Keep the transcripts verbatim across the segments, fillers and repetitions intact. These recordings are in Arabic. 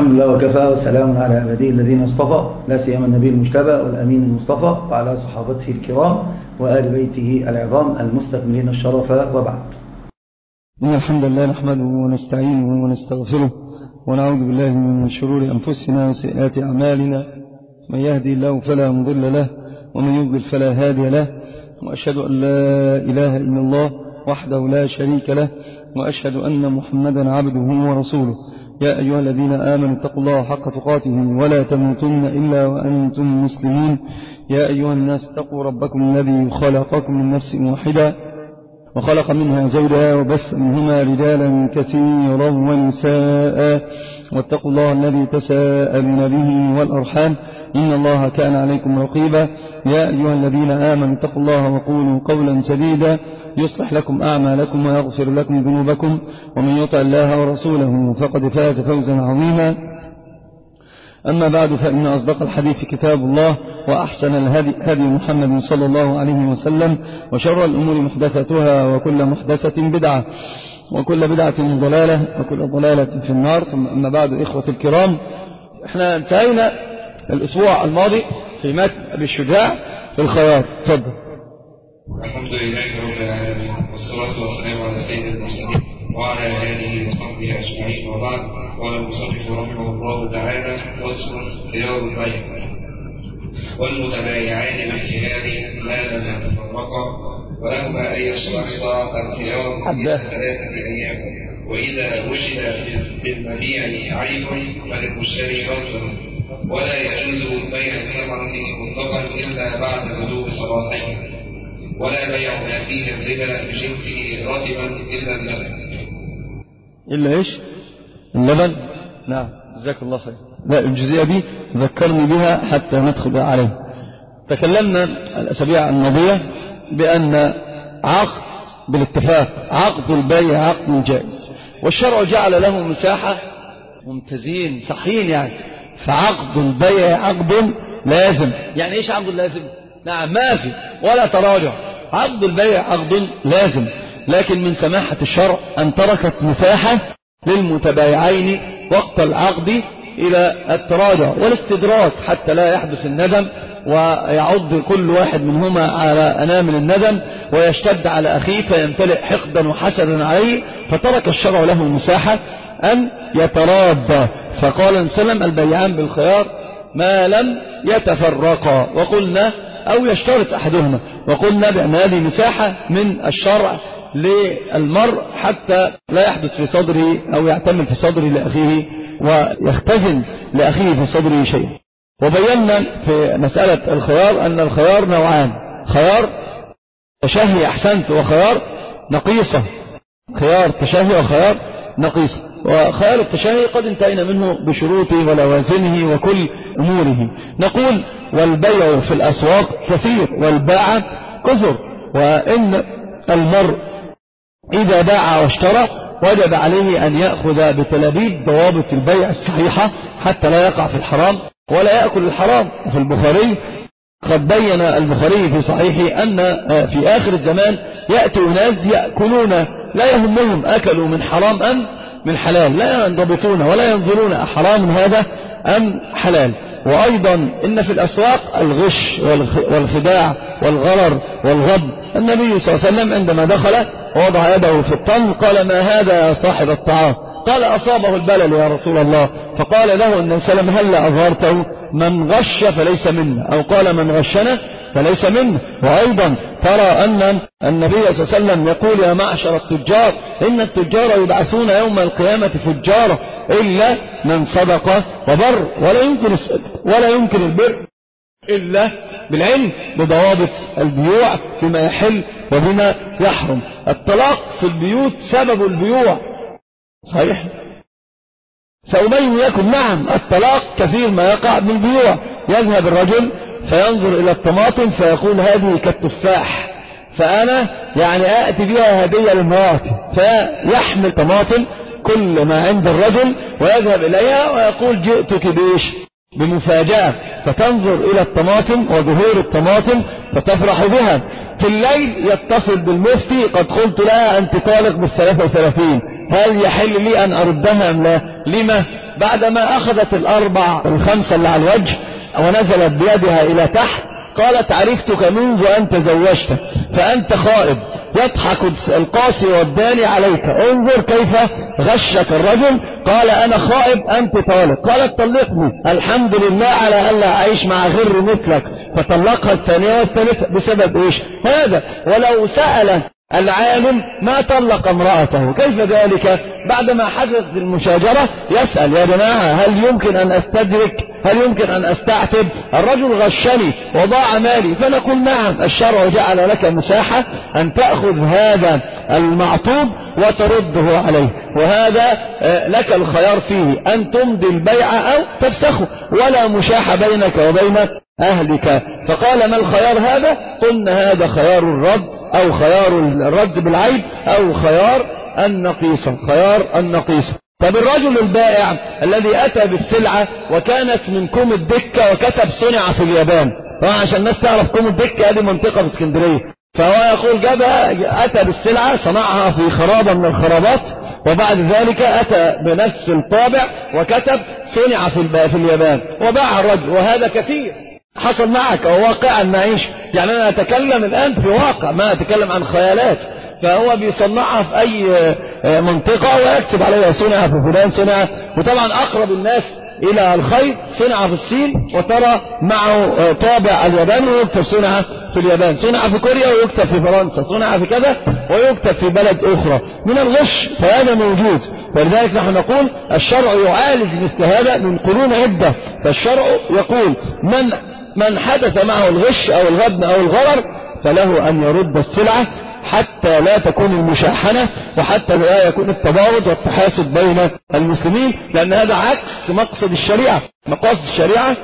الحمد لله وكفى، وسلام على عباده الذين اصطفى، لا سيما النبي المجتبى والأمين المصطفى وعلى صحابته الكرام وآل بيته العظام المستكملين الشرف، وبعد. إن الحمد لله نحمده ونستعينه ونستغفره ونعوذ بالله من شرور أنفسنا وسيئات أعمالنا، من يهدي الله فلا مضل له ومن يضلل فلا هادي له، وأشهد أن لا إله إلا الله وحده لا شريك له، وأشهد أن محمدا عبده ورسوله. يا أيها الذين آمنوا اتقوا الله حق تقاته ولا تموتن إلا وأنتم مسلمون. يا أيها الناس اتقوا ربكم الذي خلقكم من نفس واحدة وخلق منها زوجها وبث منهما رجالا كثيرا ونساء، واتقوا الله الذي تساءلون به والأرحام إن الله كان عليكم رقيبا. يا أيها الذين آمنوا اتقوا الله وقولوا قولا سديدا يصلح لكم أعمالكم ويغفر لكم ذنوبكم، ومن يطع الله ورسوله فقد فاز فوزا عظيما. أما بعد، فإن أصدق الحديث كتاب الله، وأحسن الهدي هدي محمد صلى الله عليه وسلم، وشر الأمور محدثاتها، وكل محدثة بدعة، وكل بدعة ضلالة، وكل ضلالة في النار. ثم أما بعد، إخوة الكرام، احنا انتهينا الأسبوع الماضي في متن أبي الشجاع في الخياط. تفضل. الحمد لله رب العالمين، والصلاة والسلام على سيد المرسلين وعلى آله وصحبه أجمعين، وبعد. قال المصنف رحمه الله تعالى: وصف خيار البيع والمتبايعان من خيار ما لم يتفرقا، ولهما أن يشترطا الخيار ثلاثة أيام، وإذا وجد في المبيع عيب فللمشتري رجل، ولا يجوز بيع الثمرة مطلقا إلا بعد بلوغ صلاحين، ولا بيع ما فيه الربا بجنسه راتبا إلا اللبن. إلا إيش؟ اللبن؟ نعم، جزاك الله خير. لا، الجزئية دي ذكرني بها حتى ندخل عليه. تكلمنا الأسابيع الماضية بأن عقد بالاتفاق عقد البيع عقد جائز، والشرع جعل له مساحة. ممتازين صحيين يعني. فعقد البيع عقد لازم. يعني إيش عقد لازم؟ نعم، ما في ولا تراجع. عقد البيع عقد لازم، لكن من سماحة الشرع أن تركت مساحة للمتبايعين وقت العقد إلى التراجع والاستدراك حتى لا يحدث الندم ويعض كل واحد منهما على أنامل الندم ويشتد على أخيه فيمتلئ حقدا وحسدا عليه، فترك الشرع له مساحة أن يتراضى. فقال صلى الله عليه وسلم: البيعان بالخيار ما لم يتفرقا، وقلنا أو يشترط أحدهما، وقلنا بأن هذه مساحة من الشرع للمرء حتى لا يحدث في صدره أو يعتمل في صدره لأخيه ويختزن لأخيه في صدره شيء. وبينا في مسألة الخيار أن الخيار نوعان: خيار تشهي أحسنت، وخيار نقيصة. خيار تشهي وخيار نقيصة. وخيار التشهي قد انتهينا منه بشروطه ولوازمه وكل أموره. نقول: والبيع في الأسواق كثير والباع كثر، وإن المرء إذا باع واشترى وجب عليه أن يأخذ بتلابيب ضوابط البيع الصحيحة حتى لا يقع في الحرام ولا يأكل الحرام. وفي البخاري قد بين البخاري في صحيحه أن في آخر الزمان يأتي ناس يأكلون لا يهمهم أكلوا من حرام أم من حلال، لا ينضبطون ولا ينظرون أحرام هذا أم حلال. وأيضا إن في الأسواق الغش والخداع والغرر والغض. النبي صلى الله عليه وسلم عندما دخل ووضع يده في الطن قال: ما هذا يا صاحب الطعام؟ قال: أصابه البلل يا رسول الله. فقال له النبي صلى الله عليه وسلم: هل أظهرته؟ من غش فليس منا، أو قال: من غشنا فليس منا. وأيضا ترى أن النبي صلى الله عليه وسلم يقول: يا معشر التجار إن التجار يبعثون يوم القيامة فجارا إلا من صدق وبر، ولا يمكن ولا يمكن البر إلا بالعلم بضوابط البيوع بما يحل وبما يحرم. الطلاق في البيوت سبب البيوع صحيح، سأبين لكم. نعم، الطلاق كثير ما يقع بالبيوع. يذهب الرجل فينظر إلى الطماطم فيقول: هذه كالتفاح، فأنا يعني آتي بها هدية لمراتي، فيحمل طماطم كل ما عند الرجل ويذهب إليها ويقول: جئتك بإيش؟ بمفاجأة. فتنظر إلى الطماطم وظهور الطماطم فتفرح بها. في الليل يتصل بالمفتي: قد قلت لها أنت طالق بالثلاثة وثلاثين، هل يحل لي أن أردها أم لا؟ لما؟ بعدما أخذت الأربع الخمسة اللي على الوجه ونزلت بيدها إلى تحت قالت عرفتك منذ أن تزوجت فأنت خائب يضحك القاسي والداني عليك انظر كيف غشك الرجل قال أنا خائب أنت طالق قالت طلقني الحمد لله على ألا أعيش مع غير مثلك فطلقها الثانية والثالثة بسبب إيش هذا. ولو سأل العالم ما طلق امرأته كيف ذلك بعدما حدثت المشاجرة يسأل يا جماعة هل يمكن أن أستدرك هل يمكن أن أستعتب الرجل غشني وضاع مالي فنقول نعم الشرع جعل لك مساحة أن تأخذ هذا المعطوب وترده عليه وهذا لك الخيار فيه أن تمضي البيع أو تفسخه ولا مشاحة بينك وبين أهلك. فقال ما الخيار هذا قلنا هذا خيار الرد أو خيار الرد بالعيب أو خيار النقيصة خيار النقيصة. طب الرجل البائع الذي أتى بالسلعة وكانت من كوم الدكة وكتب صنع في اليابان طبعا عشان الناس تعرف كوم الدكة هذه منطقة في اسكندرية فهو يقول جابها أتى بالسلعة صنعها في خرابة من الخرابات وبعد ذلك أتى بنفس الطابع وكتب صنع في اليابان وباع الرجل وهذا كثير حصل معك أو واقعا نعيش يعني أنا أتكلم الآن في واقع ما أتكلم عن خيالات فهو بيصنعها في أي منطقة ويكتب عليها صنع في فلان صنع وطبعا أقرب الناس إلى الخير صنع في الصين وترى معه طابع اليابان ويكتب صنع في اليابان صنع في كوريا ويكتب في فرنسا صنع في كذا ويكتب في بلد أخرى من الغش فهذا موجود. فلذلك نحن نقول الشرع يعالج مثل هذا من قرون عدة فالشرع يقول من من حدث معه الغش أو الغبن أو الغرر فله أن يرد السلعة حتى لا تكون المشاحنة وحتى لا يكون التباغض والتحاسد بين المسلمين لأن هذا عكس مقصد الشريعة. مقاصد الشريعة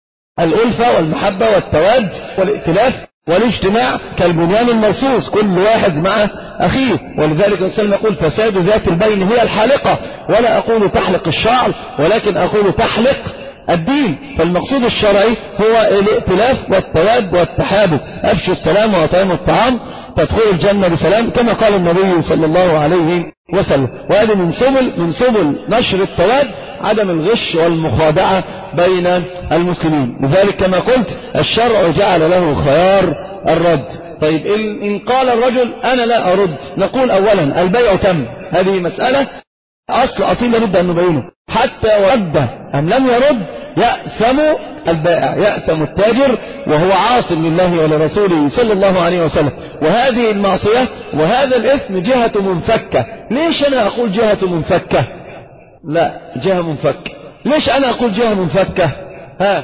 الألفة والمحبة والتواد والائتلاف والاجتماع كالبنيان المرصوص كل واحد مع أخيه. ولذلك الإسلام يقول فساد ذات البين هي الحالقة ولا أقول تحلق الشعر ولكن أقول تحلق الدين. فالمقصود الشرعي هو الائتلاف والتواد والتحابب أفشوا السلام وأطعموا الطعام تدخلوا الجنة بسلام كما قال النبي صلى الله عليه وسلم. وهذا من سبل من سبل نشر التواد عدم الغش والمخادعة بين المسلمين. لذلك كما قلت الشرع جعل له خيار الرد. طيب إن قال الرجل أنا لا أرد نقول أولا البيع تم هذه مسألة أصل أصيل لابد أن نبينه حتى ورد أم لم يرد يأثم البائع يأثم التاجر وهو عاصم لله ولرسوله صلى الله عليه وسلم. وهذه المعصية وهذا الإثم جهة منفكة. ليش أنا أقول جهة منفكة لا جهة منفكة ليش أنا أقول جهة منفكة ها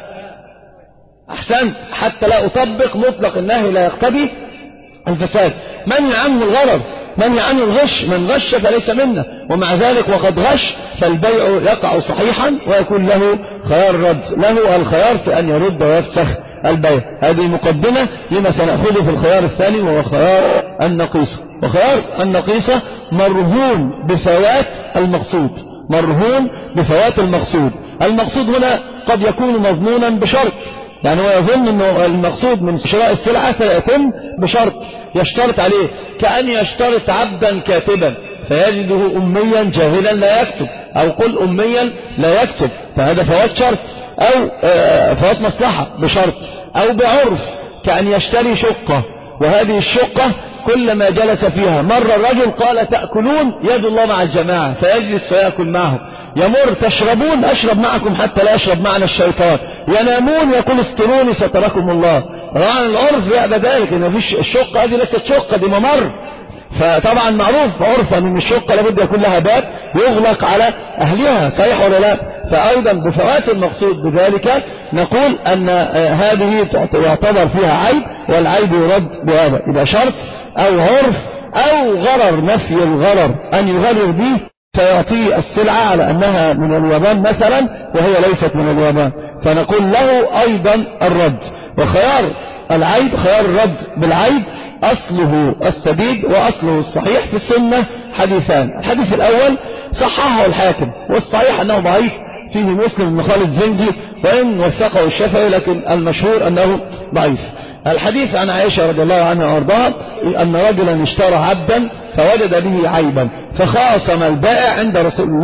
أحسن حتى لا أطبق مطلق النهي لا يقتضي الفساد. منهي عنه الغرر منهي عنه الغش من غش فليس منا ومع ذلك وقد غش فالبيع يقع صحيحا ويكون له خيار رد له الخيار في أن يرد ويفسخ البيع. هذه مقدمة لما سنأخذه في الخيار الثاني وهو خيار النقيصة. وخيار النقيصة مرهون بفوات المقصود مرهون بفوات المقصود. المقصود هنا قد يكون مضمونا بشرط يعني هو يظن أنه المقصود من شراء السلعة سيتم بشرط يشترط عليه كأن يشترط عبدا كاتبا فيجده أميا جاهلا لا يكتب أو قل أميا لا يكتب فهذا فوات شرط أو فوات مصلحة بشرط أو بعرف كأن يشتري شقة وهذه الشقة كلما جلس فيها مر الرجل قال تأكلون يد الله مع الجماعة فيجلس فيأكل معهم يمر تشربون أشرب معكم حتى لا يشرب معنا الشيطان ينامون يقول استروني ستركم الله. طبعا العرف يأبى ذلك ان مفيش الشقة هذه ليست شقة دي ممر فطبعا معروف عرفا ان الشقة لابد يكون لها باب يغلق على أهلها صحيح ولا لا. فأيضا بفوات المقصود بذلك نقول أن هذه يعتبر فيها عيب والعيب يرد بهذا إذا شرط أو عرف أو غرر نفي الغرر أن يغرر به فيعطيه السلعة على أنها من اليابان مثلا وهي ليست من اليابان فنقول له أيضا الرد. وخيار العيب خيار الرد بالعيب أصله السديد وأصله الصحيح في السنة حديثان. الحديث الأول صححه الحاكم والصحيح أنه ضعيف فيه مسلم بن خالد الزنجي وإن وثقه الشافعي لكن المشهور أنه ضعيف. الحديث عن عائشة رضي الله عنها وارضاها أن رجلا اشترى عبدا فوجد به عيبا فخاصم البائع عند رسول الله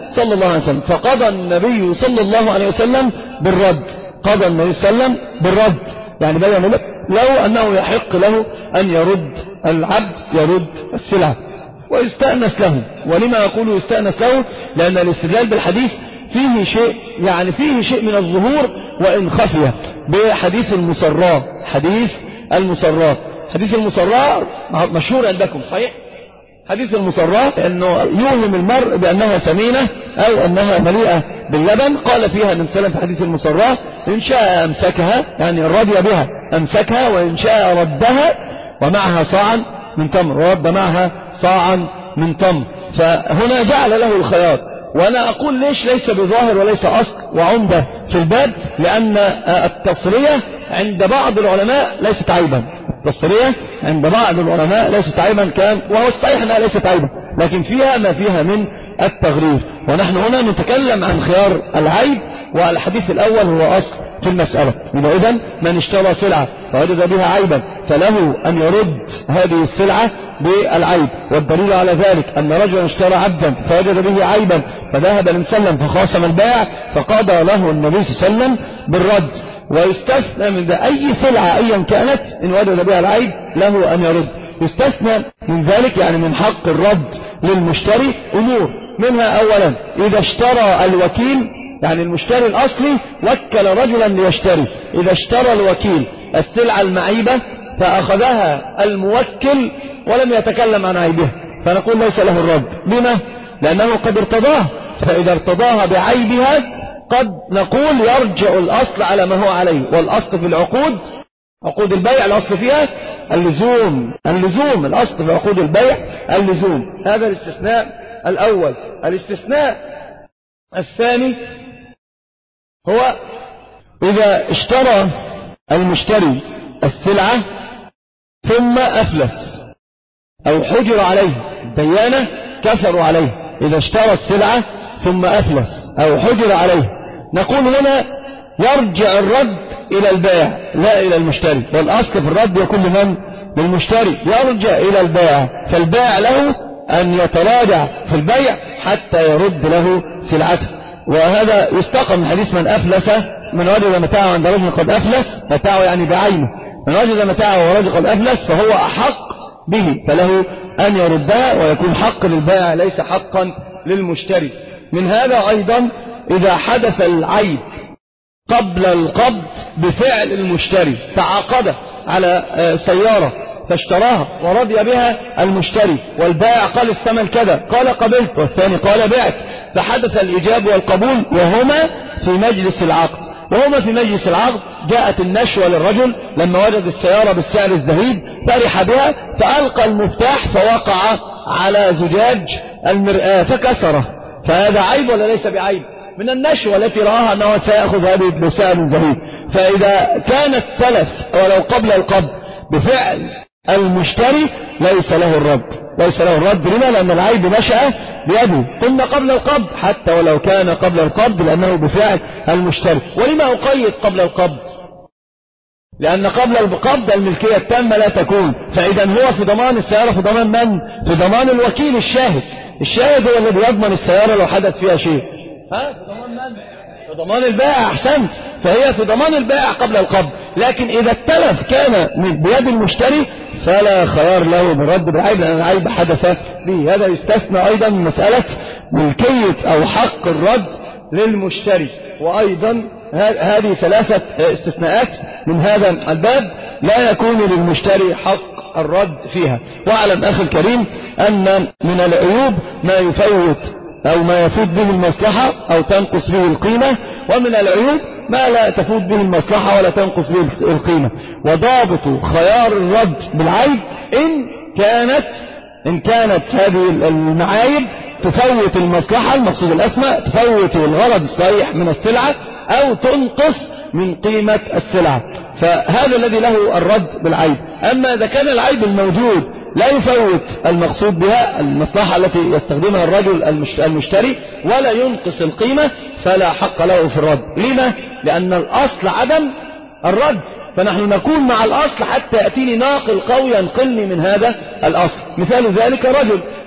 صلى الله عليه وسلم، فقضى النبي صلى الله عليه وسلم بالرد، قضى النبي صلى الله عليه وسلم بالرد، يعني بيّن له أنه يحق له أن يرد العبد، يرد السلعة ويستأنس له. ولما أقول يستأنس له؟ لأن الاستدلال بالحديث فيه شيء، يعني فيه شيء من الظهور وإن خفية، بحديث المسراء. حديث المسراء حديث المسراء مشهور عندكم صحيح؟ حديث المسراء أنه يوهم المرء بأنها ثمينة أو أنها مليئة باللبن. قال فيها النبي صلى الله عليه وسلم في حديث المسراء: إن شاء أمسكها، يعني رضي بها أمسكها، وإن شاء ردها ومعها صاعا من تمر، ورد معها صاعا من تمر. فهنا جعل له الخيار. وأنا أقول ليش ليس بظاهر وليس أصل وعمدة في الباب؟ لأن التصرية عند بعض العلماء ليست عيبا، التصرية عند بعض العلماء ليست عيبا، كان وهو الصحيح أنها ليست عيبا، لكن فيها ما فيها من التغرير. ونحن هنا نتكلم عن خيار العيب، والحديث الأول هو أصل في المسألة. إذن من اشترى سلعة فوجد بها عيبا فله أن يرد هذه السلعة بالعيب. والدليل على ذلك أن رجلا اشترى عبدا فوجد به عيبا فذهب للنبي صلى الله عليه وسلم فخاصم البائع فقضى له النبي صلى الله عليه وسلم بالرد. ويستثنى من ذا أي سلعة أيا كانت إن وجد بها العيب له أن يرد. يستثنى من ذلك يعني من حق الرد للمشتري أمور، منها أولا إذا اشترى الوكيل، يعني المشتري الأصلي وكل رجلا ليشتري، إذا اشترى الوكيل السلعة المعيبة فأخذها الموكل ولم يتكلم عن عيبها، فنقول ليس له الرد. لما؟ لأنه قد ارتضاه، فإذا ارتضاها بعيبها قد نقول يرجع الأصل على ما هو عليه. والأصل في العقود، عقود البيع الأصل فيها اللزوم، اللزوم الأصل في عقود البيع اللزوم. هذا الاستثناء الأول. الاستثناء الثاني هو إذا اشترى المشتري السلعة ثم أفلس أو حجر عليه، الديانة كثروا عليه، إذا اشترى السلعة ثم أفلس أو حجر عليه، نقول هنا يرجع الرد إلى البائع لا إلى المشتري، والأصل في الرد يكون لمن؟ للمشتري، يرجع إلى البائع، فالبائع له أن يتراجع في البيع حتى يرد له سلعته. وهذا يستقم من حديث من أفلس، من وجد متاعه عند رجل قد أفلس، متاعه يعني بعينه، من وجد متاعه ورجل قد أفلس فهو أحق به، فله أن يردها ويكون حق للبائع ليس حقا للمشتري. من هذا أيضا إذا حدث العيب قبل القبض بفعل المشتري، تعاقد على سيارة فاشتراها ورضي بها المشتري، والبائع قال الثمن كذا، قال قبلت، والثاني قال بعت، فحدث الإجاب والقبول وهما في مجلس العقد. وهما في مجلس العقد جاءت النشوة للرجل لما وجد السيارة بالسعر الزهيد فرح بها، فألقى المفتاح فوقع على زجاج المرآة فكسره، فهذا عيب ولا ليس بعيب؟ من النشوة التي رآها أنه سيأخذ هذه بسعر زهيد. فإذا كانت تلف ولو قبل القبض بفعل المشتري ليس له الرد، ليس له الرد. لما؟ لأن العيب نشأ بيده، قلنا قبل القبض حتى ولو كان قبل القبض لأنه بفعل المشتري. ولما أقيد قبل القبض؟ لأن قبل القبض الملكية التامة لا تكون، فإذا هو في ضمان السيارة، في ضمان من؟ في ضمان الوكيل الشاهد، الشاهد هو الذي يضمن السيارة لو حدث فيها شيء. ها في ضمان من؟ في ضمان البائع. أحسنت، فهي في ضمان البائع قبل القبض. لكن إذا التلف كان من بيد المشتري فلا خيار له بالرد بالعيب، لأن العيب حدث به. هذا يستثنى أيضا من مسألة ملكية أو حق الرد للمشتري. وأيضا هذه ثلاثة استثناءات من هذا الباب لا يكون للمشتري حق الرد فيها. واعلم أخي الكريم أن من العيوب ما يفوت أو ما يفوت به المصلحة أو تنقص به القيمة، ومن العيوب ما لا تفوت به المصلحة ولا تنقص به القيمة. وضابط خيار الرد بالعيب إن كانت إن كانت هذه المعايب تفوت المصلحة المقصود الأسمى، تفوت الغرض الصحيح من السلعة أو تنقص من قيمة السلعة، فهذا الذي له الرد بالعيب. أما إذا كان العيب الموجود لا يفوت المقصود بها المصلحة التي يستخدمها الرجل المشتري ولا ينقص القيمة فلا حق له في الرد. لما؟ لأن الأصل عدم الرد، فنحن نكون مع الأصل حتى يأتيني ناقل قوي ينقلني من هذا الأصل. مثال ذلك رجل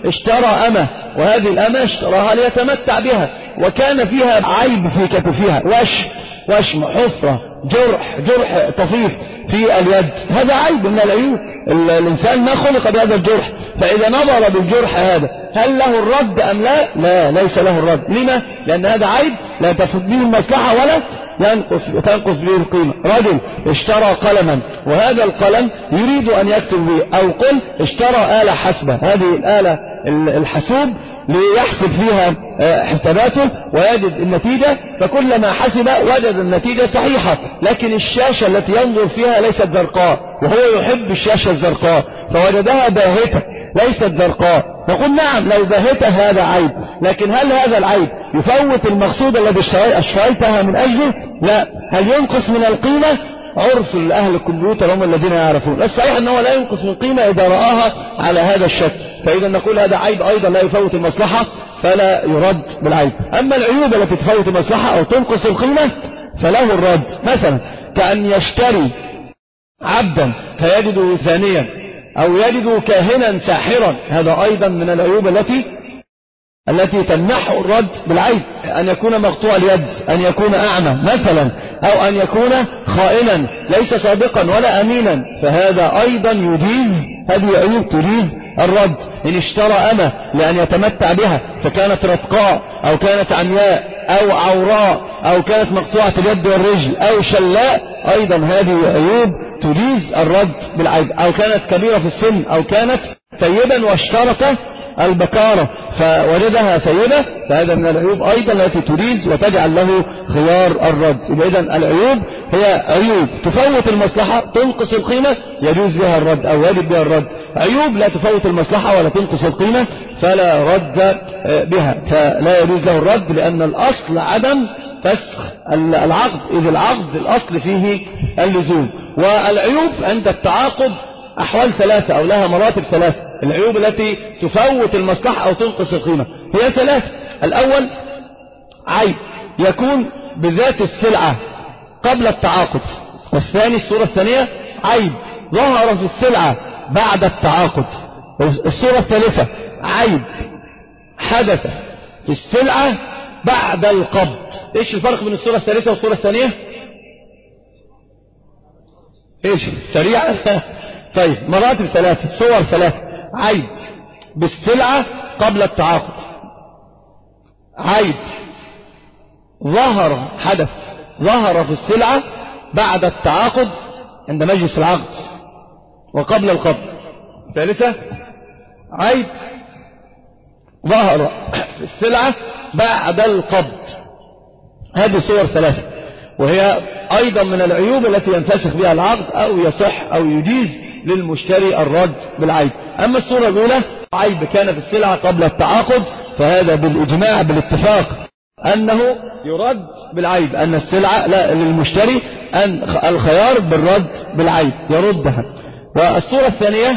اشترى أمة، وهذه الأمة اشتراها ليتمتع بها، وكان فيها عيب في كتفها، وشم وشم حفرة جرح جرح طفيف في اليد، هذا عيب من العيوب، الإنسان ما خلق بهذا الجرح، فإذا نظر بالجرح هذا هل له الرد أم لا؟ لا، ليس له الرد. لما؟ لأن هذا عيب لا تفوت به المصلحة ولا ينقص تنقص به القيمة. رجل اشترى قلما، وهذا القلم يريد أن يكتب به، أو قل اشترى آلة حاسبة، هذه الآلة الحاسوب ليحسب فيها حساباته ويجد النتيجة، فكلما حسب وجد النتيجة صحيحة، لكن الشاشة التي ينظر فيها ليست زرقاء، وهو يحب الشاشة الزرقاء فوجدها باهتة ليست زرقاء. نقول نعم لو باهتة هذا عيب، لكن هل هذا العيب يفوت المقصود الذي اشتريتها من أجله؟ لا. هل ينقص من القيمة؟ عرف أهل الكمبيوتر هم الذين يعرفون. الصحيح أنه لا ينقص من القيمة إذا رآها على هذا الشكل، فإذا نقول هذا عيب أيضا لا يفوت المصلحة فلا يرد بالعيب. أما العيوب التي تفوت المصلحة أو تنقص القيمة فله الرد، مثلا كأن يشتري عبدا فيجده ثانيا، أو يجده كاهنا ساحرا، هذا أيضا من العيوب التي التي تمنح الرد بالعيب. أن يكون مقطوع اليد، أن يكون أعمى مثلا، أو أن يكون خائنا ليس صادقا ولا أمينا، فهذا أيضا يجيز، هذه عيوب تجيز الرد. إن اشترى أمة لأن يتمتع بها فكانت رتقاء أو كانت عمياء أو عوراء أو كانت مقطوعة اليد والرجل أو شلاء، أيضا هذه عيوب تجيز الرد بالعيب. أو كانت كبيرة في السن، أو كانت ثيبا واشترط البكارة فوجدها ثيبة، فهذا من العيوب أيضا التي تجيز وتجعل له خيار الرد. إذن العيوب هي عيوب تفوت المصلحة تنقص القيمة يجوز بها الرد أو يجب بها الرد، عيوب لا تفوت المصلحة ولا تنقص القيمة فلا رد بها، فلا يجوز له الرد، لأن الأصل عدم فسخ العقد، إذ العقد الأصل فيه اللزوم. والعيوب عند التعاقد أحوال ثلاثة أو لها مراتب ثلاثة. العيوب التي تفوت المصلحة أو تنقص القيمة هي ثلاثة. الأول عيب يكون بذات السلعة قبل التعاقد، والثاني الصورة الثانية عيب ظهر في السلعة بعد التعاقد، الصورة الثالثة عيب حدث في السلعة بعد القبض. ايش الفرق بين الصورة الثالثة والصورة الثانية؟ ايش سريعة؟ طيب مراتب ثلاثة، صور ثلاثة. عيب بالسلعة قبل التعاقد، عيب ظهر حدث ظهر في السلعة بعد التعاقد عند مجلس العقد وقبل القبض. ثالثة عيب ظهر في السلعة بعد القبض. هذه صور ثلاثة، وهي أيضا من العيوب التي ينفسخ بها العقد أو يصح أو يجيز للمشتري الرد بالعيب. أما الصورة الأولى عيب كان في السلعة قبل التعاقد، فهذا بالإجماع بالاتفاق أنه يرد بالعيب، أن السلعة لا للمشتري أن الخيار بالرد بالعيب يردها. والصورة الثانية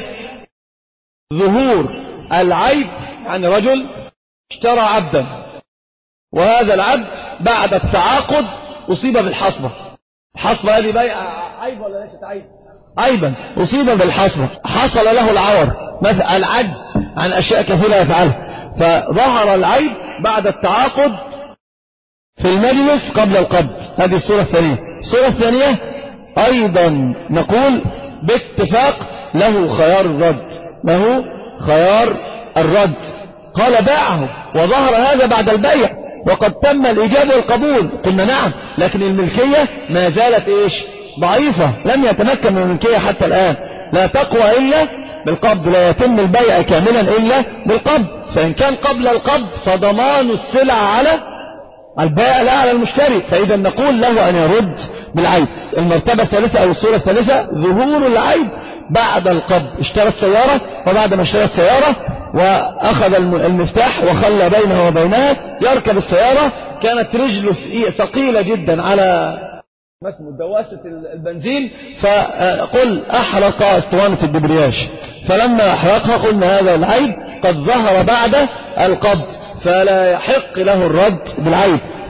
ظهور العيب عن رجل اشترى عبدا، وهذا العبد بعد التعاقد أصيب بالحصبة. الحصبة هذه بيع عيب ولا ليست عيب؟ عيبا، أصيب بالحصبة، حصل له العور مثل العجز عن أشياء كثيرة يفعلها، فظهر العيب بعد التعاقد في المجلس قبل القبض. هذه الصورة الثانية. الصورة الثانية أيضا نقول باتفاق له خيار الرد، له خيار الرد. قال باعه وظهر هذا بعد البيع وقد تم الإجابة والقبول، قلنا نعم، لكن الملكية ما زالت إيش؟ ضعيفة، لم يتمكن من الملكية حتى الآن، لا تقوى إلا بالقبض، لا يتم البيع كاملا إلا بالقبض. فإن كان قبل القبض فضمان السلعة على البائع لا على المشتري، فإذا نقول له أن يرد بالعيب. المرتبة الثالثة أو الصورة الثالثة ظهور العيب بعد القبض. اشترى السيارة، وبعد ما اشترى السيارة وأخذ المفتاح وخلى بينه وبينها يركب السيارة، كانت رجله ثقيلة جدا على اسمه دواسة البنزين، فقل أحرق اسطوانة الدبرياج، فلما أحرقها قلنا هذا العيب قد ظهر بعد القبض، فلا يحق له الرد بالعيب.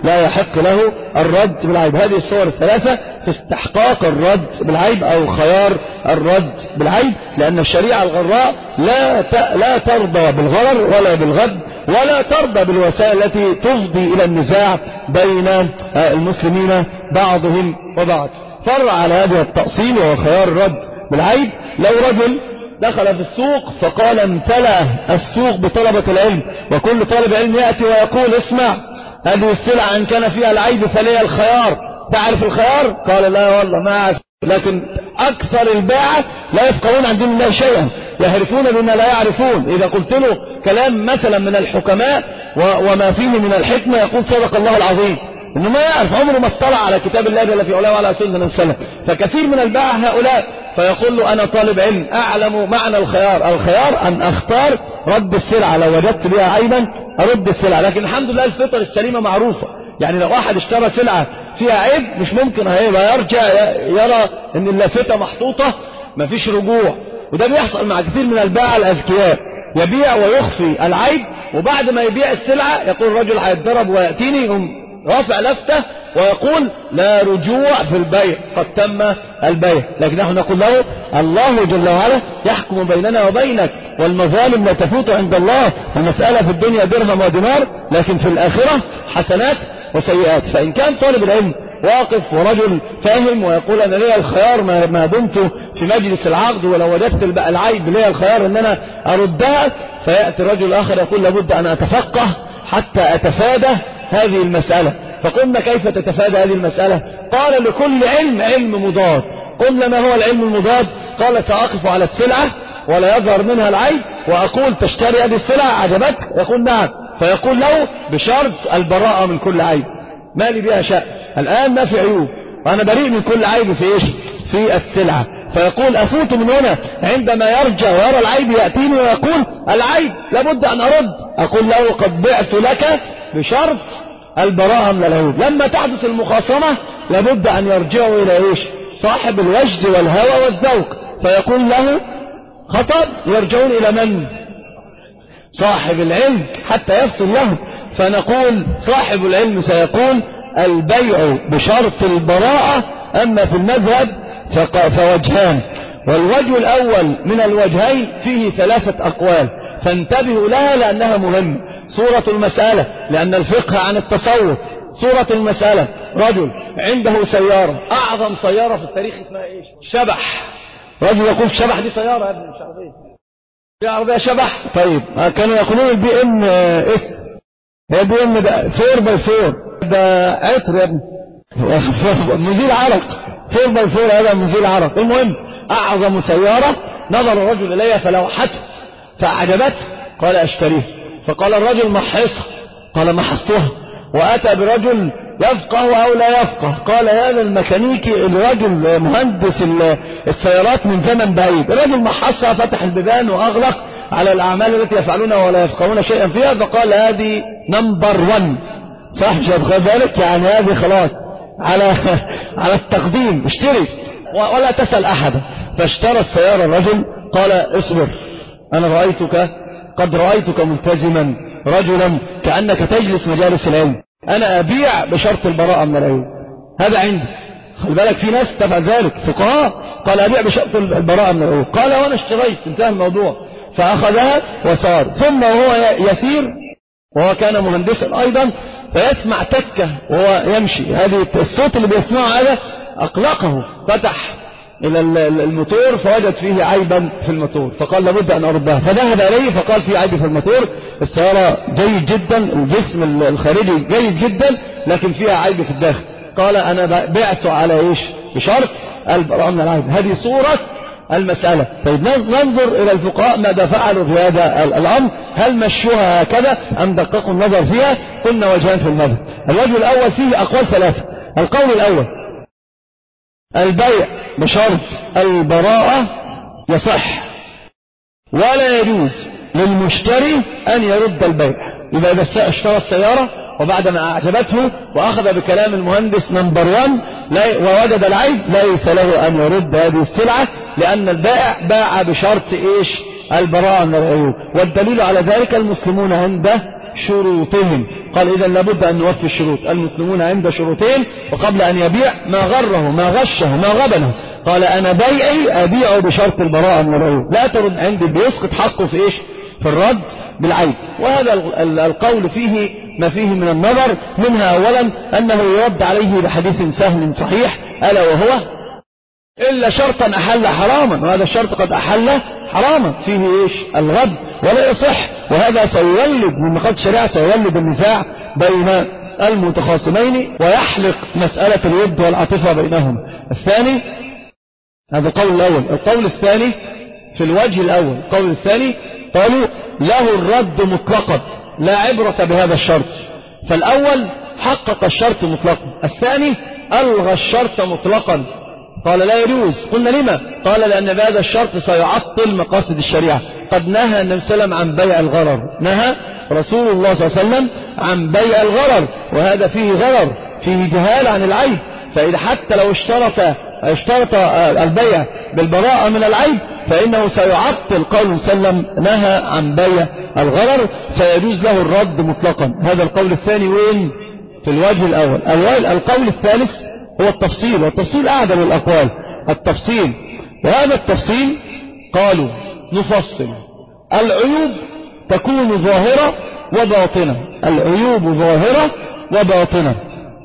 لا يحق له الرد بالعيب. هذه الصور الثلاثة في استحقاق الرد بالعيب أو خيار الرد بالعيب، لأن الشريعة الغراء لا لا ترضى بالغرر ولا بالغد ولا ترضى بالوسائل التي تفضي إلى النزاع بين المسلمين بعضهم وبعض. فرع على هذا التأصيل وهو خيار الرد بالعيب. لو رجل دخل في السوق فقال امتلأ السوق بطلبة العلم، وكل طالب علم يأتي ويقول اسمع هذه السلعة إن كان فيها العيب فلي الخيار، تعرف الخيار؟ قال لا والله ما أعرف. لكن أكثر الباعة لا يفقهون عن دين الله شيئا، يعرفون بما لا يعرفون. إذا قلت له كلام مثلا من الحكماء وما فيه من الحكمة يقول صدق الله العظيم، إنه ما يعرف، عمره ما اطلع على كتاب الله جل في علاه وعلى سنة النبي صلى الله عليه وسلم. فكثير من الباعة هؤلاء فيقول له أنا طالب علم أعلم معنى الخيار، الخيار أن أختار رد السلعة، لو وجدت بها عيبا أرد السلعة. لكن الحمد لله الفطر السليمة معروفة، يعني لو واحد اشترى سلعة فيها عيب مش ممكن هيبقى يرجع يرى ان اللافتة محطوطة مفيش رجوع. وده بيحصل مع كثير من الباعة الأذكياء، يبيع ويخفي العيب، وبعد ما يبيع السلعة يقول الرجل هيتضرب ويأتيني، يقوم رافع لفتة ويقول لا رجوع في البيع، قد تم البيع. لكن نحن نقول له الله جل وعلا يحكم بيننا وبينك، والمظالم لا تفوت عند الله، المسألة في الدنيا درهم ودينار، لكن في الآخرة حسنات وسيئات. فإن كان طالب العلم واقف ورجل فاهم ويقول أنا لي الخيار ما دمت في مجلس العقد، ولو وجدت العيب لي الخيار أن أنا أردها، فيأتي الرجل الآخر يقول لابد أن أتفقه حتى أتفادى هذه المسألة. فقلنا كيف تتفادى هذه المسألة؟ قال لكل علم علم مضاد. قلنا ما هو العلم المضاد؟ قال سأقف على السلعة ولا يظهر منها العيب وأقول تشتري هذه السلعة عجبتك؟ يقول نعم، فيقول له بشرط البراءة من كل عيب، ما لي بها شأن، الآن ما في عيوب وأنا بريء من كل عيب في إيش؟ في السلعة. فيقول أفوت من هنا، عندما يرجع ويرى العيب يأتيني ويقول العيب لابد أن أرد، أقول له قد بعت لك بشرط البراءة من العيوب. لما تحدث المخاصمة لابد أن يرجعوا إلى إيش؟ صاحب الوجد والهوى والذوق، فيقول له خطب، يرجعون إلى من؟ صاحب العلم حتى يفصل له. فنقول صاحب العلم سيقول البيع بشرط البراءة. أما في المذهب فوجهان، والوجه الأول من الوجهين فيه ثلاثة أقوال، فانتبهوا لها لأنها مهمة. صورة المسألة، لأن الفقه عن التصور. صورة المسألة رجل عنده سيارة، أعظم سيارة في التاريخ اسمها إيش؟ شبح. رجل يقول شبح دي سيارة يا ابني مش عربية، دي عربية شبح. طيب كانوا يقولون البي ام اس، هي بي ام ده فور باي فور، ده عطر يا ابني مزيل عرق، فور باي فور هذا مزيل عرق. المهم أعظم سيارة، نظر الرجل إليها فلوحته فأعجبته قال أشتريه، فقال الرجل محصها، قال محصتها، وأتى برجل يفقه أو لا يفقه، قال هذا الميكانيكي الرجل مهندس السيارات من زمن بعيد، الرجل محصها، فتح البيبان وأغلق على الأعمال التي يفعلونها ولا يفقهون شيئا فيها، فقال هذه نمبر ون، صح مش هتخيل ذلك، يعني هذه خلاص على على التقديم، اشتري ولا تسأل أحدا. فاشترى السيارة الرجل، قال اصبر أنا رأيتك قد رأيتك ملتزما رجلا كأنك تجلس مجالس العلم، أنا أبيع بشرط البراءة من العيوب، هذا عندي، خلي بالك في ناس تفعل ذلك فقهاء، قال أبيع بشرط البراءة من العيوب، قال وأنا اشتريت، انتهى الموضوع، فأخذها وصار. ثم وهو يسير وهو كان مهندسا أيضا فيسمع تكة وهو يمشي، هذه الصوت اللي بيسمعه هذا أقلقه، فتح إلى الموتور فوجد فيه عيبا في الموتور، فقال لابد أن أردها، فذهب إليه فقال في عيب في الموتور، السيارة جيد جدا، الجسم الخارجي جيد جدا، لكن فيها عيب في الداخل، قال أنا بعت على إيش؟ بشرط البراءة من العيب. هذه صورة المسألة. طيب ننظر إلى الفقهاء ماذا فعلوا في هذا الأمر، هل مشوها هكذا أم دققوا النظر فيها؟ قلنا وجهان في المذهب. الوجه الأول فيه أقوال ثلاثة. القول الأول البيع بشرط البراءة يصح، ولا يجوز للمشتري أن يرد البيع. إذا إذا اشترى السيارة وبعدما أعجبته وأخذ بكلام المهندس نمبر وان ووجد العيب ليس له أن يرد هذه السلعة، لأن البائع باع بشرط إيش؟ البراءة من العيوب. والدليل على ذلك المسلمون عند شروطهم، قال إذا لابد أن نوفي الشروط. المسلمون عند شروطين، وقبل أن يبيع ما غره ما غشه ما غبنه قال أنا بيعي أبيعه بشرط البراءة من العيوب، لا ترد عندي بيسقط حقه في إيش؟ في الرد بالعيب. وهذا القول فيه ما فيه من النظر، منها أولا أنه يرد عليه بحديث سهل صحيح ألا وهو إلا شرطا أحل حراما، وهذا الشرط قد أحل حراما فيه إيش؟ الغد ولا يصح، وهذا سيولد من مقاصد الشريعة سيولد النزاع بين المتخاصمين ويحلق مسألة الود والعاطفة بينهم. الثاني هذا القول الأول. القول الثاني في الوجه الأول، القول الثاني قالوا له الرد مطلقا لا عبرة بهذا الشرط، فالأول حقق الشرط مطلقا، الثاني ألغى الشرط مطلقا قال لا يجوز. قلنا لما؟ قال لأن بهذا الشرط سيعطل مقاصد الشريعة. قد نهى النبي صلى الله عليه وسلم عن بيع الغرر، نهى رسول الله صلى الله عليه وسلم عن بيع الغرر، وهذا فيه غرر، فيه جهال عن العيب. فإذا حتى لو اشترط اشترط البيع بالبراءة من العيب فإنه سيعطل قول سلم نهى عن بيع الغرر، فيجوز له الرد مطلقا. هذا القول الثاني وين؟ في الوجه الأول. القول الثالث هو التفصيل، والتفصيل أعدل الأقوال. التفصيل، وهذا التفصيل قالوا نفصل العيوب تكون ظاهرة وباطنة، العيوب ظاهرة وباطنة،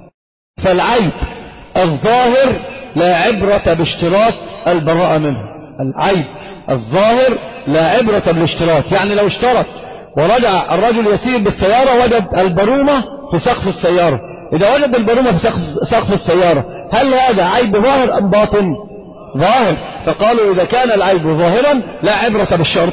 فالعيب الظاهر لا عبرة باشتراط البراءة منه. العيب الظاهر لا عبرة بالاشتراط، يعني لو اشترط ورجع الرجل يسير بالسيارة وجد البرومة في سقف السيارة، إذا وجد البرومة في سقف السيارة هل هذا عيب ظاهر أم باطن؟ ظاهر. فقالوا إذا كان العيب ظاهرا لا عبرة بالشرط،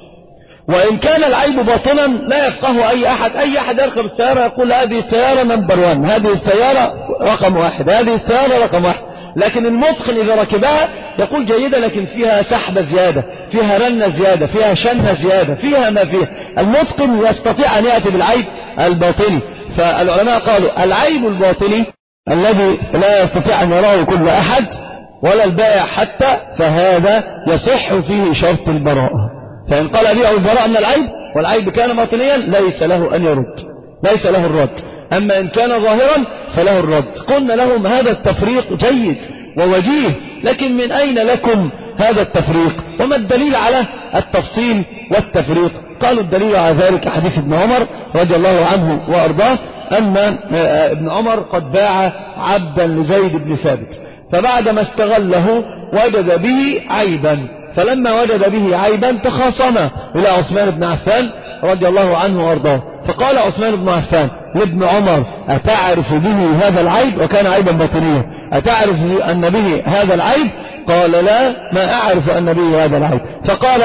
وإن كان العيب باطنا لا يفقه أي أحد. أي أحد يركب السيارة يقول هذه السيارة نمبر وان، هذه السيارة رقم واحد، هذه السيارة رقم واحد، لكن المتقن إذا ركبها يقول جيدة لكن فيها سحبة زيادة، فيها رنة زيادة، فيها شنة زيادة، فيها ما فيها. المتقن يستطيع أن يأتي بالعيب الباطني. فالعلماء قالوا العيب الباطني الذي لا يستطيع أن يراه كل أحد ولا البائع حتى، فهذا يصح فيه شرط البراءة. فإن قال أبيع البراءة من العيب والعيب كان باطنيا ليس له أن يرد، ليس له الرد. أما إن كان ظاهرا فله الرد. قلنا لهم هذا التفريق جيد ووجيه، لكن من أين لكم هذا التفريق؟ وما الدليل على التفصيل والتفريق؟ قالوا الدليل على ذلك حديث ابن عمر رضي الله عنه وأرضاه أن ابن عمر قد باع عبدا لزيد بن ثابت، فبعدما استغله وجد به عيبا، فلما وجد به عيبا تخاصما إلى عثمان بن عفان رضي الله عنه وأرضاه، فقال عثمان بن عفان لابن عمر أتعرف به هذا العيب؟ وكان عيبا باطنيا. أتعرف أن به هذا العيب؟ قال لا ما أعرف أن به هذا العيب. فقال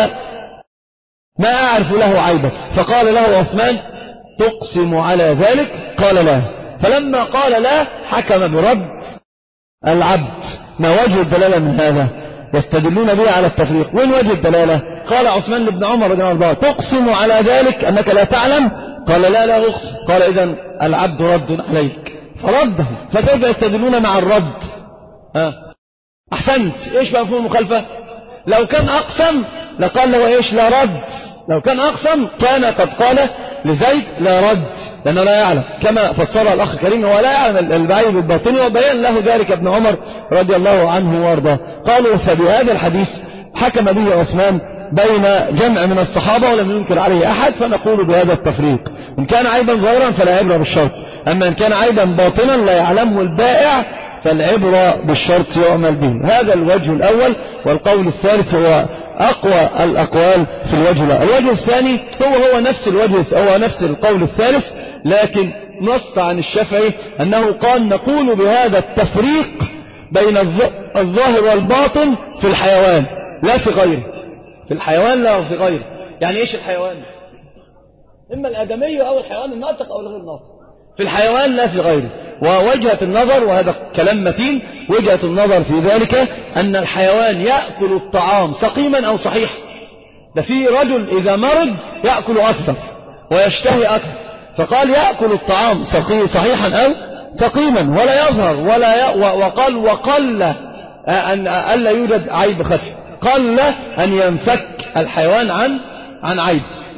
ما أعرف له عيبا. فقال له عثمان تقسم على ذلك؟ قال لا. فلما قال لا حكم برد العبد. ما وجه الدلالة من هذا؟ يستدلون به على التفريق. وين وجه الدلالة؟ قال عثمان لابن عمر رضي الله عنه تقسم على ذلك أنك لا تعلم؟ قال لا لا أقسم. قال إذن العبد رد عليك، فرده. فكيف يستدلون مع الرد؟ ها أحسنت. إيش مفهوم المخالفة؟ لو كان أقسم لقال له إيش؟ لا رد. لو كان أقسم كان قد قال لزيد لا رد، لأنه لا يعلم، كما فسر الأخ الكريم هو لا يعلم العيب الباطني، وبين له ذلك ابن عمر رضي الله عنه وارضاه. قالوا فبهذا الحديث حكم به عثمان بين جمع من الصحابة ولم ينكر عليه أحد، فنقول بهذا التفريق. إن كان عيبا ظاهرا فلا عبرة بالشرط، أما إن كان عيبا باطنا لا يعلمه البائع فالعبرة بالشرط يعمل به. هذا الوجه الأول. والقول الثالث هو أقوى الأقوال في الوجه الأول. الوجه الثاني هو هو نفس الوجه، هو نفس القول الثالث، لكن نص عن الشافعي أنه قال نقول بهذا التفريق بين الظاهر والباطن في الحيوان لا في غيره. في الحيوان لا في غيره. يعني إيش الحيوان؟ إما الآدمي أو الحيوان الناطق أو الغير ناطق. في الحيوان لا في غيره. ووجهة النظر، وهذا كلام متين، وجهة النظر في ذلك أن الحيوان يأكل الطعام سقيما أو صحيح. ده في رجل إذا مرض يأكل أكثر ويشتهي أكثر، فقال يأكل الطعام صحيحا أو سقيما ولا يظهر ولا ي... وقال وقل أن ألا يوجد عيب خفي، قل أن ينفك الحيوان عن عن عيب.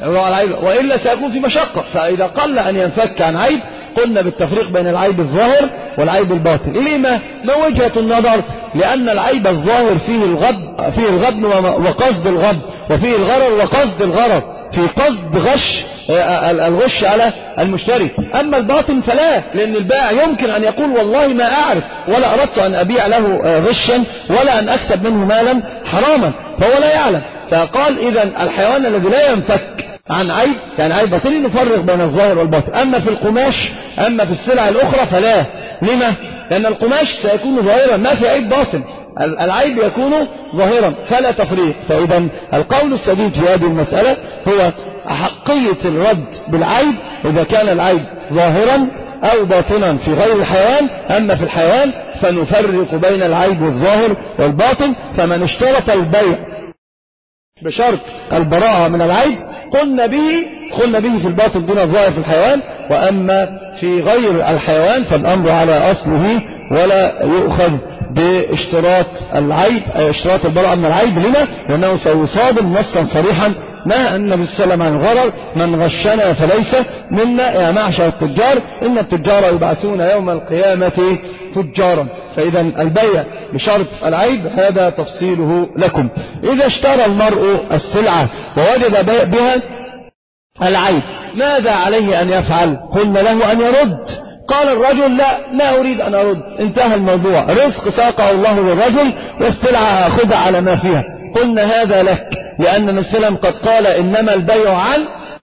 العيب وإلا سيكون في مشقة. فإذا قل أن ينفك عن عيب قلنا بالتفريق بين العيب الظاهر والعيب الباطن. لما؟ ما وجهة النظر؟ لأن العيب الظاهر فيه الغض فيه الغضن وقصد الغض، وفيه الغرر وقصد الغرر، في قصد غش الغش على المشتري. أما الباطن فلا، لأن البائع يمكن أن يقول والله ما أعرف ولا أردت أن أبيع له غشا ولا أن أكسب منه مالا حراما، فهو لا يعلم. فقال إذن الحيوان الذي لا ينفك عن عيب يعني عيب باطني نفرق بين الظاهر والباطن. أما في القماش أما في السلع الأخرى فلا. لما؟ لأن القماش سيكون ظاهرا ما في عيب باطن، العيب يكون ظاهرا فلا تفريق. فإذا القول السديد في هذه المسألة هو أحقية الرد بالعيب إذا كان العيب ظاهرا أو باطنا في غير الحيوان. أما في الحيوان فنفرق بين العيب الظاهر والباطن. فمن اشترط البيع بشرط البراءة من العيب قلنا به قلنا به في الباطن دون الظاهر في الحيوان. وأما في غير الحيوان فالأمر على أصله ولا يؤخذ باشتراط العيب أي اشتراط البراءة من العيب. لما؟ لأنه سيصادم نصا صريحا نهى النبي صلى الله عليه وسلم عن الغرر: من غشنا فليس منا يا معشر التجار إن التجار يبعثون يوم القيامة تجارا. فإذا البيع بشرط العيب هذا تفصيله لكم. إذا اشترى المرء السلعة ووجد بها العيب ماذا عليه أن يفعل؟ قلنا له أن يرد. قال الرجل: لا لا أريد أن أرد، انتهى الموضوع، رزق ساقه الله للرجل والسلعة أخذها على ما فيها. قلنا هذا لك، لأن النبي صلى الله عليه وسلم قد قال: إنما البيع عن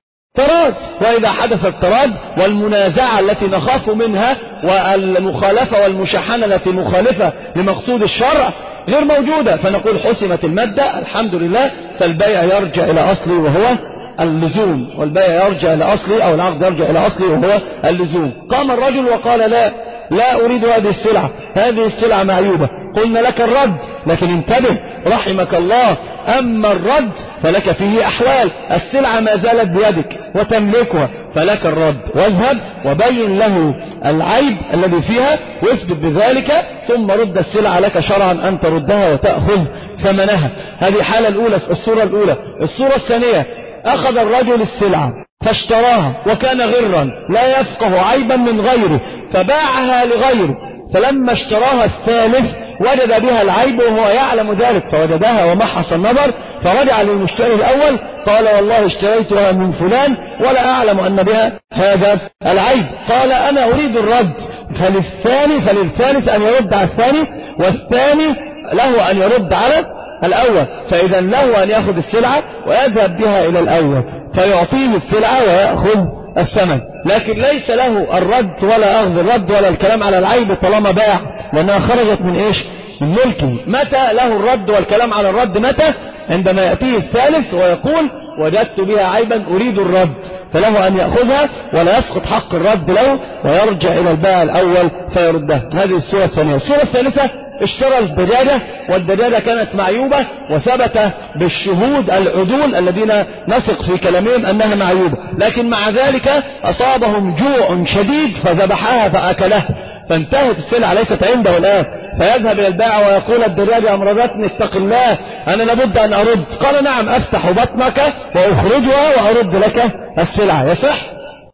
تراض. وإذا حدث التراض والمنازعة التي نخاف منها والمخالفة والمشاحنة التي مخالفة لمقصود الشرع غير موجودة، فنقول حسمت المادة الحمد لله، فالبيع يرجع إلى أصله وهو اللزوم، والبيع يرجع إلى أصله أو العقد يرجع إلى أصله وهو اللزوم. قام الرجل وقال: لا لا أريد هذه السلعة، هذه السلعة معيوبة. قلنا لك الرد، لكن انتبه رحمك الله، أما الرد فلك فيه أحوال. السلعة ما زالت بيدك وتملكها فلك الرد، واذهب وبين له العيب الذي فيها واثبت بذلك، ثم رد السلعة لك شرعا أن تردها وتأخذ ثمنها. هذه حالة الأولى، الصورة الأولى. الصورة الثانية: أخذ الرجل السلعة فاشتراها وكان غرا لا يفقه عيبا من غيره فباعها لغيره، فلما اشتراها الثالث وجد بها العيب وهو يعلم ذلك فوجدها ومحص النظر، فرجع للمشتري الأول قال: والله اشتريتها من فلان ولا أعلم أن بها هذا العيب. قال: أنا أريد الرد. فللثاني فللثالث أن يرد على الثاني، والثاني له أن يرد على الأول. فإذا له أن يأخذ السلعة ويذهب بها إلى الأول فيعطيه السلعة ويأخذ الثمن، لكن ليس له الرد ولا أخذ الرد ولا الكلام على العيب طالما باع، لأنها خرجت من إيش؟ من ملكه. متى له الرد والكلام على الرد؟ متى؟ عندما يأتيه الثالث ويقول: وجدت بها عيبا أريد الرد، فله أن يأخذها ولا يسقط حق الرد له ويرجع إلى البائع الأول فيردها. هذه الصورة الثانية. الصورة الثالثة: اشترى الدجاجة والدجاجة كانت معيوبة وثبت بالشهود العدول الذين نثق في كلامهم أنها معيوبة، لكن مع ذلك أصابهم جوع شديد فذبحها فأكلها، فانتهت السلعة ليست عنده الآن، فيذهب إلى البائع ويقول: الدجاجة أمرضتني اتق الله أنا لابد أن أرد. قال: نعم، أفتح بطنك وأخرجها وأرد لك السلعة. يصح؟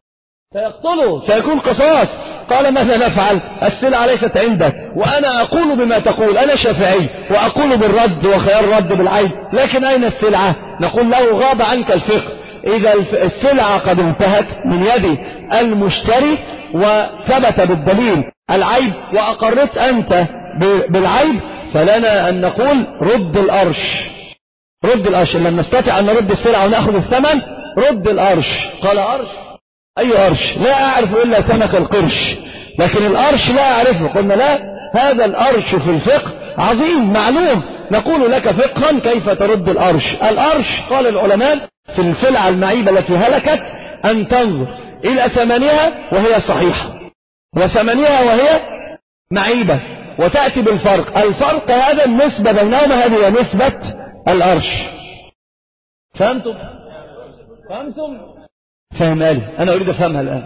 سيقتله، سيكون قصاص. قال: ماذا نفعل؟ السلعة ليست عندك وأنا أقول بما تقول، أنا شافعي وأقول بالرد وخيار الرد بالعيب، لكن أين السلعة؟ نقول له: غاب عنك الفقه. إذا السلعة قد انتهت من يد المشتري وثبت بالدليل العيب وأقرت أنت بالعيب، فلنا أن نقول: رد الأرش. رد الأرش، لم نستطع أن نرد السلعة ونأخذ الثمن، رد الأرش. قال: أرش؟ أي أرش؟ لا أعرف إلا سمك القرش، لكن الأرش لا أعرفه. قلنا: لا، هذا الأرش في الفقه عظيم معلوم، نقول لك فقها كيف ترد الأرش. الأرش قال العلماء في السلعة المعيبة التي هلكت أن تنظر إلى ثمنها وهي صحيحة وثمنها وهي معيبة وتأتي بالفرق. الفرق هذا النسبة بينهما، هذه نسبة الأرش. فهمتم؟ فهمتم؟ فهمها لي، أنا أريد أفهمها الآن.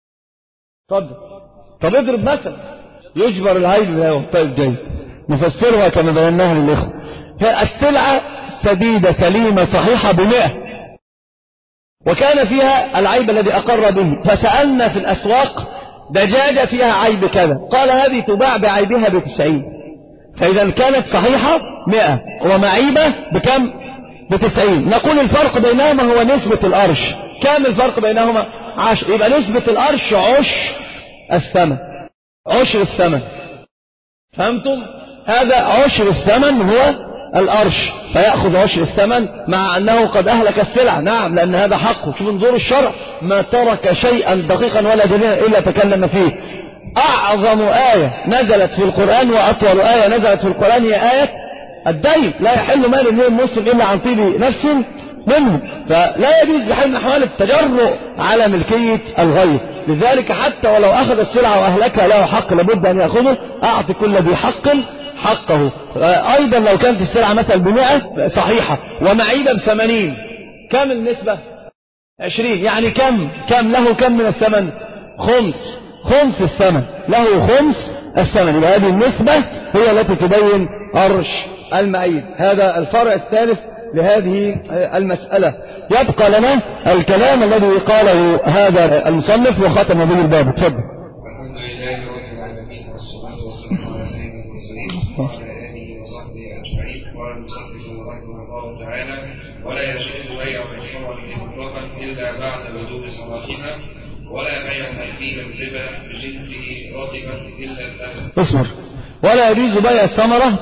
طب طب اضرب مثلا يجبر العيب له. طيب جيد، نفسرها كما بيناها للإخوة. السلعة سديدة سليمة صحيحة بمئة، وكان فيها العيب الذي أقر به، فسألنا في الأسواق دجاجة فيها عيب كذا، قال هذه تباع بعيبها بتسعين، فإذا كانت صحيحة مئة ومعيبة بكم؟ بتسعين. نقول الفرق بينهما هو نسبة القرش. كم الفرق بينهما؟ عشر. يبقى نسبة القرش عشر الثمن، عشر الثمن. فهمتم؟ هذا عشر الثمن هو القرش، فيأخذ عشر الثمن مع أنه قد أهلك السلع. نعم، لأن هذا حقه. شوف انظروا الشرع ما ترك شيئا دقيقا ولا جليلا إلا تكلم فيه. أعظم آية نزلت في القرآن وأطول آية نزلت في القرآن هي آية الدين. لا يحل مال امرئ مسلم إلا عن طيب نفس منه، فلا يجوز بحال من الأحوال التجرؤ على ملكية الغير. لذلك حتى ولو أخذ السلعة وأهلكها له حق لابد أن يأخذه. أعطي كل ذي حق حقه. أيضا لو كانت السلعة مثلا بمئة صحيحة ومعيبة بثمانين، كم النسبة؟ عشرين. يعني كم كم له كم من الثمن؟ خمس خمس الثمن، له خمس الثمن. يبقى هذه النسبة هي التي تبين قرش المعيب. هذا الفرع الثالث لهذه المسألة. يبقى لنا الكلام الذي قاله هذا المصنف وختم به الباب. تفضل. الحمد لله رب العالمين والصلاة والسلام على سيد المرسلين وعلى آله وصحبه أجمعين. قال المصنف رحمه الله تعالى: ولا يجوز بيع الحرم مطلقا إلا بعد بدو صلاحها، ولا بيع ما فيه الربا بجنسه رطبا إلا الثمن. اصبر. ولا يجوز بيع الثمرة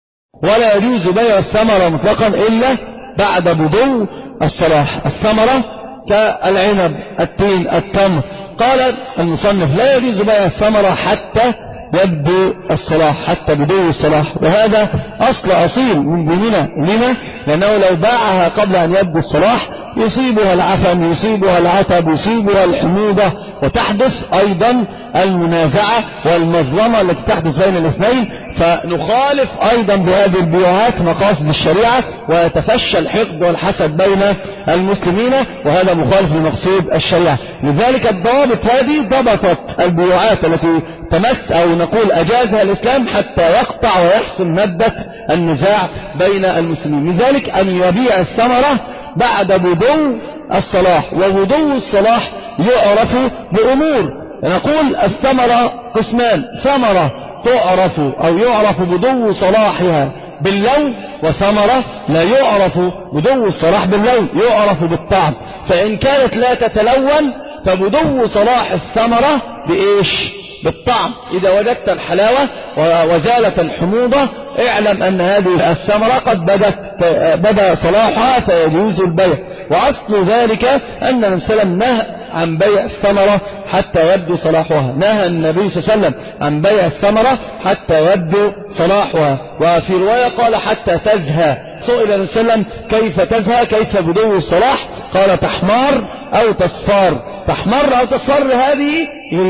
ولا يجوز بيع الثمرة مطلقا إلا بعد بدو الصلاح. الثمرة كالعنب، التين، التمر. قال المصنف: لا يجوز بيع الثمرة حتى يبدو الصلاح، حتى بدو الصلاح. وهذا أصل أصيل من ديننا لنا، لأنه لو باعها قبل أن يبدو الصلاح يصيبها العفن، يصيبها العتب، يصيبها الحموضة، وتحدث أيضا المنازعة والمظلمة التي تحدث بين الاثنين. فنخالف أيضا بهذه البيوعات مقاصد الشريعة، ويتفشى الحقد والحسد بين المسلمين، وهذا مخالف لمقصود الشريعة. لذلك الضوابط هذه ضبطت البيوعات التي تمس أو نقول أجازها الإسلام حتى يقطع ويحسم مادة النزاع بين المسلمين. لذلك أن يبيع الثمرة بعد بدو الصلاح. وبدو الصلاح يعرف بأمور، نقول الثمرة قسمان: ثمرة تعرف أو يعرف بدو صلاحها باللون، وثمرة لا يعرف بدو الصلاح باللون، يعرف بالطعم. فإن كانت لا تتلون فبدو صلاح الثمرة بإيش؟ بالطعم. إذا وجدت الحلاوة وزالت الحموضة اعلم أن هذه الثمرة قد بدت بدأ صلاحها فيجوز البيع. وأصل ذلك أن النبي صلى الله عليه وسلم نهى عن بيع الثمرة حتى يبدو صلاحها. نهى النبي صلى الله عليه وسلم عن بيع الثمرة حتى يبدو صلاحها. وفي رواية قال حتى تزهى. سئل النبي صلى الله عليه وسلم: كيف تزهى؟ كيف بدو الصلاح؟ قال: تحمار أو تصفار. تحمر أو تصفر هذه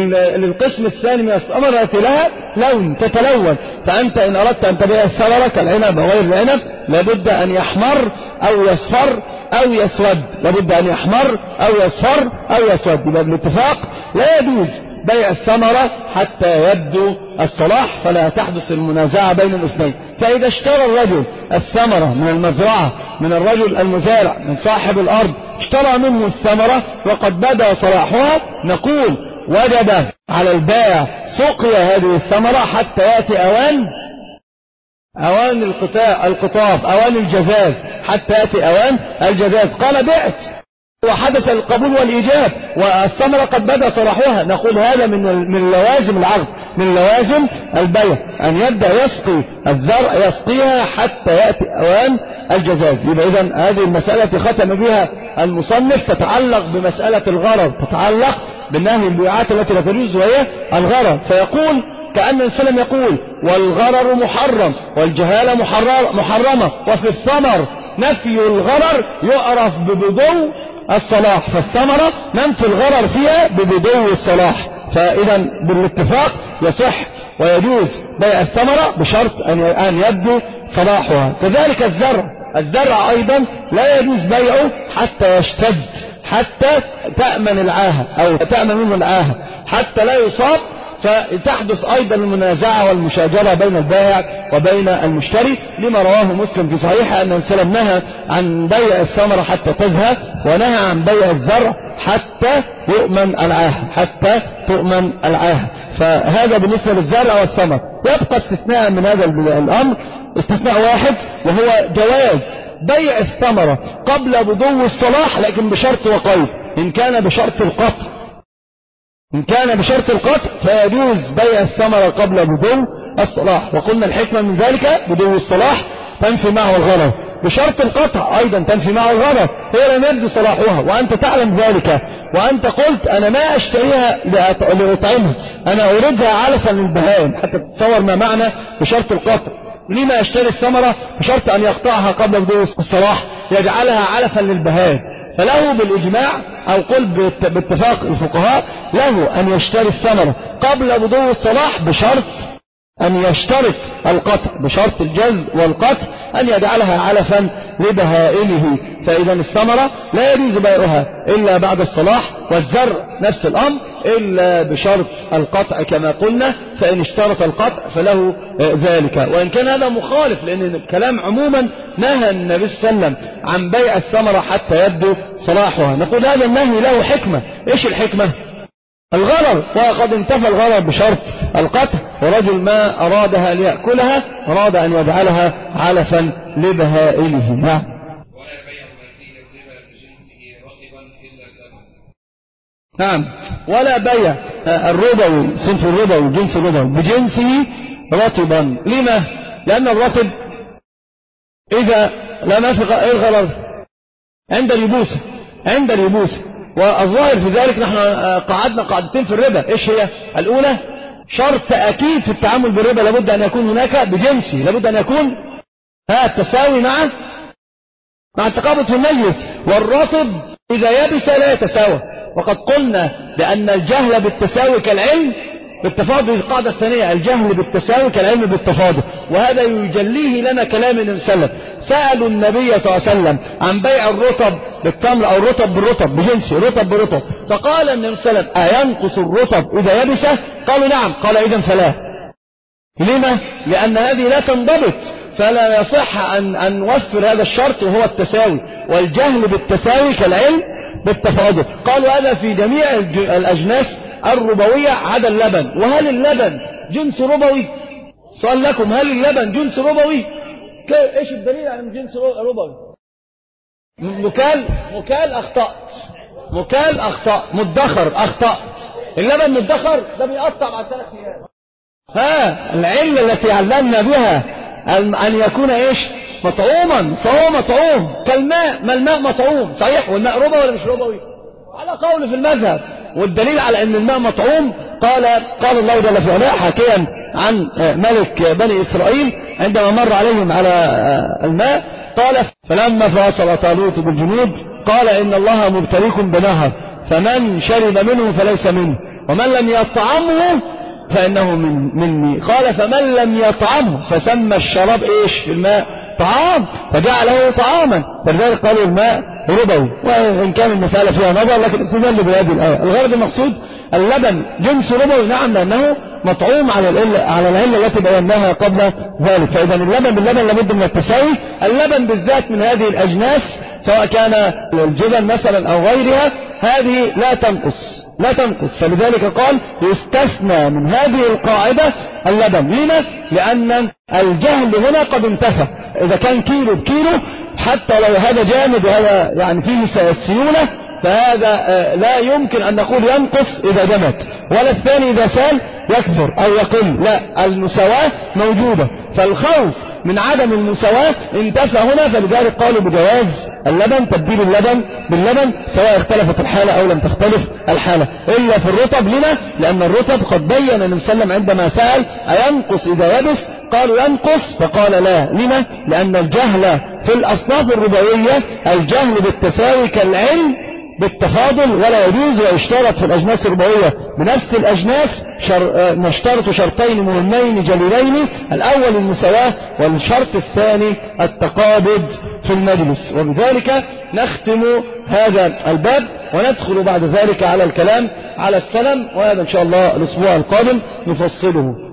للقسم الثاني من الثمرة التي لها لون، تتلون. فأنت إن أردت أن تبيع الثمرة كالعنب أو غير العنب لابد أن يحمر أو يصفر أو يسود، لابد أن يحمر أو يصفر أو يسود. يبقى بالاتفاق لا يجوز بيع الثمرة حتى يبدو الصلاح، فلا تحدث المنازعة بين الاثنين. فإذا اشترى الرجل الثمرة من المزرعة، من الرجل المزارع، من صاحب الأرض، اشترى منه الثمرة وقد بدأ صلاحها، نقول وجب على البائع سقيا هذه الثمرة حتى يأتي أوان أوان القطاع القطاف أوان الجزاز، حتى يأتي أوان الجزاز. قال: بعت وحدث القبول والإيجاب والثمرة قد بدأ صلاحها، نقول هذا من من لوازم العقد، من لوازم البيع، أن يبدأ يسقي الزرع يسقيها حتى يأتي أوان الجزاز. يبقى إذن هذه المسألة التي ختم بها المصنف تتعلق بمسألة الغرض، تتعلق بالنهي البيعات التي لا تجوز وهي الغرض. فيقول كأن السلام يقول: والغرر محرم والجهالة محرمة، وفي الثمر نفي الغرر يعرف ببدو الصلاح، فالثمرة ننفي الغرر فيها ببدو الصلاح. فإذا بالاتفاق يصح ويجوز بيع الثمرة بشرط أن يبدو صلاحها. كذلك الزرع، الزرع أيضا لا يجوز بيعه حتى يشتد، حتى تأمن العاهة أو تأمن منه العاهة، حتى لا يصاب فتحدث أيضا المنازعة والمشاجرة بين البائع وبين المشتري، لما رواه مسلم في صحيحه أن السلام نهى عن بيع الثمرة حتى تزهى، ونهى عن بيع الزرع حتى يؤمن العاهة حتى تؤمن العاهة. فهذا بالنسبة للزرع والثمر. يبقى استثناء من هذا الأمر استثناء واحد، وهو جواز بيع الثمرة قبل بدو الصلاح، لكن بشرط وقيد. إن كان بشرط القطع إن كان بشرط القطع فيجوز بيع الثمرة قبل بدو الصلاح، وقلنا الحكمة من ذلك بدو الصلاح تنفي معه الغرض، بشرط القطع أيضا تنفي معه الغرض، هي لم يبدو صلاحها وأنت تعلم ذلك، وأنت قلت أنا ما أشتريها لأطعمها، أنا أريدها علفا للبهائم، حتى تتصور ما معنى بشرط القطع. لما أشتري الثمرة بشرط أن يقطعها قبل بدو الصلاح يجعلها علفا للبهائم؟ فله بالإجماع أو قل باتفاق الفقهاء له أن يشتري الثمرة قبل بدو الصلاح بشرط أن يشترط القطع، بشرط الجز والقطع أن يجعلها علفا لبهائمه. فإذا الثمرة لا يجوز بيعها إلا بعد الصلاح، والزرع نفس الأمر إلا بشرط القطع كما قلنا، فإن اشترط القطع فله ذلك. وإن كان هذا مخالف، لأن الكلام عموما نهى النبي صلى الله عليه وسلم عن بيع الثمرة حتى يبدو صلاحها. نقول هذا النهي له حكمة. إيش الحكمة؟ الغرر، وقد انتفى الغرر بشرط القطع، ورجل ما أرادها ليأكلها أراد أن يجعلها علفا لبهائمه. نعم. نعم، ولا بيع الربوي صنف الربوي جنس الربوي بجنسه رطبا. لما؟ لأن الرطب إذا لم يفق إيه الغرر؟ عند اليبوسة عند اليبوسة والظاهر في ذلك نحن قعدنا قعدتين في الربا. إيش هي؟ الأولى شرط أكيد في التعامل بالربا لابد أن يكون هناك بجنسي، لابد أن يكون ها التساوي مع مع التقابض في المجلس، والرطب إذا يبس لا يتساوى. وقد قلنا بأن الجهل بالتساوي كالعلم بالتفاضل، القاعدة الثانية الجهل بالتساوي كالعلم بالتفاضل، وهذا يجليه لنا كلام النبي صلى الله عليه وسلم. سألوا النبي صلى الله عليه وسلم عن بيع الرطب بالتمر أو الرطب بالرطب بجنسي، رطب برطب، فقال النبي صلى الله عليه وسلم أينقص الرطب إذا يبس؟ قالوا نعم. قال إذن فلا. لما؟ لأن هذه لا تنضبط، فلا يصح أن, أن نوفر هذا الشرط وهو التساوي، والجهل بالتساوي كالعلم بالتفاضل. قالوا هذا في جميع الأجناس الربوية عدا اللبن. وهل اللبن جنس ربوي؟ سؤال لكم، هل اللبن جنس ربوي؟ ايش الدليل على جنس ربوي؟ مكال مكال أخطأت مكال أخطأ مدخر أخطأ. اللبن مدخر ده بيقطع بعد ثلاث أيام. ها العلة التي علمنا بها أن يكون إيش؟ مطعوما، فهو مطعوم كالماء. ما الماء مطعوم صحيح، والماء ربوي ولا مش ربوي؟ على قول في المذهب. والدليل على أن الماء مطعوم قال قال الله جل في علاه حكيا عن ملك بني إسرائيل عندما مر عليهم على الماء قال فلما فاصل طالوت بالجنود قال إن الله مبتليكم بنهر فمن شرب منه فليس منه ومن لم يطعمه فإنه من مني. قال فمن لم يطعمه فسمى الشراب إيش؟ الماء طعام فجعله طعاما، فلذلك قالوا الماء ربوي. وإن كان المسألة فيها نظر لكن استدل بهذه الآية. الغرض المقصود اللبن جنس ربوي نعم، لأنه مطعوم على العلة على العلة التي بيناها قبل ذلك. فإذا اللبن باللبن لابد من التساوي. اللبن بالذات من هذه الأجناس سواء كان الجبن مثلا أو غيرها هذه لا تنقص لا تنقص فلذلك قال يستثنى من هذه القاعدة اللبن. لما؟ لأن الجهل هنا قد انتفى. إذا كان كيلو بكيلو حتى لو هذا جامد وهذا يعني فيه السيولة فهذا لا يمكن أن نقول ينقص إذا جمد، ولا الثاني إذا سال يكثر أو يقل. لا، المساواة موجودة، فالخوف من عدم المساواة انتفى هنا. فلذلك قالوا بجواز اللبن تبديل اللبن باللبن سواء اختلفت الحالة أو لم تختلف الحالة، إلا في الرطب. لما؟ لأن الرطب قد بين النبي صلى الله عليه وسلم عندما سأل أينقص إذا يبس قالوا ينقص فقال لا. لما؟ لأن الجهل في الأصناف الربوية الجهل بالتساوي كالعلم بالتفاضل ولا يجوز، ويشترط في الأجناس الربوية بنفس الأجناس شر... نشترط شرطين مهمين جليلين: الأول المساواة، والشرط الثاني التقابض في المجلس. وبذلك نختم هذا الباب وندخل بعد ذلك على الكلام على السلم، وهذا إن شاء الله الأسبوع القادم نفصله.